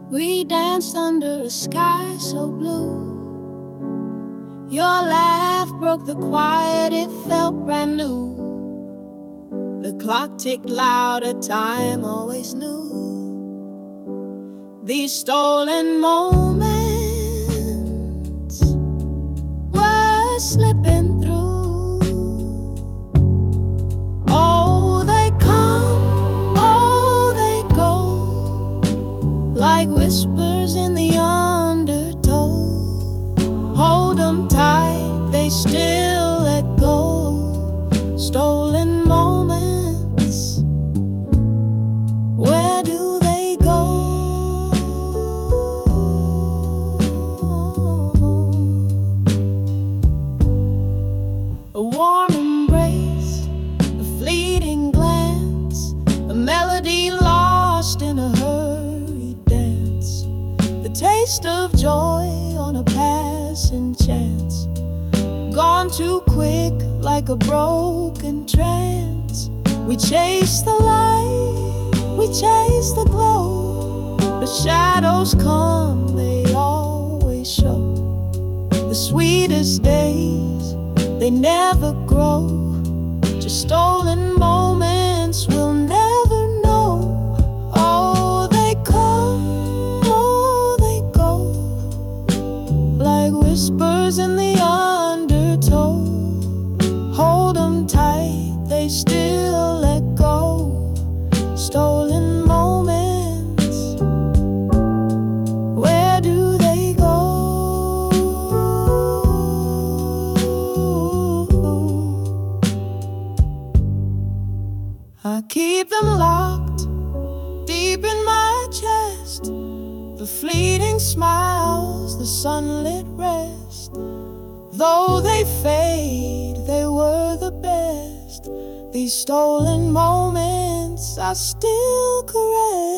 We danced under a sky so blue. Your laugh broke the quiet, it felt brand new. The clock ticked louder, time always knew. These stolen moments were slipping through. Oh, they come, oh, they go, like whispers in the undertow. Hold them tight, they still let go. Stolen moments, where do they go? A warm embrace, a fleeting glance, a melody lost in a hurried dance, the taste of joy on a passing chance, gone too quick like a broken trance. We chase the light, we chase the glow. The shadows come, they always show. The sweetest days, they never grow. Just stolen moments we'll never know. Oh, they come, oh, they go, like whispers in the undertow. Hold them tight, they still let go. Stolen moments, where do they go? I keep them locked deep in my chest, the fleeting smiles, the sunlit rest. Though they fade, they were the best. These stolen moments I still caress.